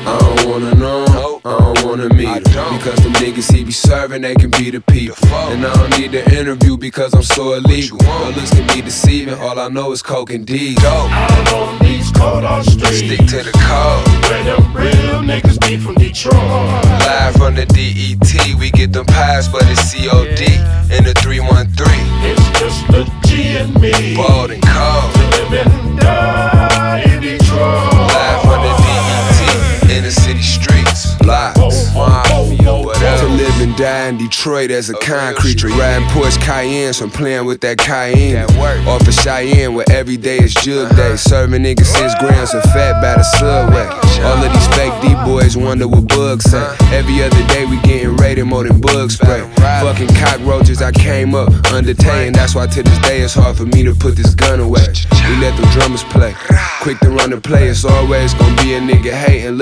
I don't wanna know, I don't wanna meet him. Because them niggas he be serving, they can be the people. And I don't need to interview because I'm so illegal. No looks can be deceiving, all I know is coke and D. Out on these cold streets, stick to the code. where them real niggas be from Detroit. Live from the DET, we get them pies, but it's COD in the 313. It's just the G and me, Bald and cold. to live and die in Detroit. Live from the DET in the city streets. Blocks, mafia, whatever. To live and die in Detroit as a concrete tree. Riding Porsche Cayennes from playing with that cayenne. Off of Cheyenne where every day is jug day. Serving niggas 6 grams of fat by the subway. All of these fake D-boys wonder what bugs say. Every other day we getting raided more than bug spray. Fucking cockroaches, I came up undertaking. That's why to this day it's hard for me to put this gun away. We let the drummers play, quick to run the play. It's always gonna be a nigga hating.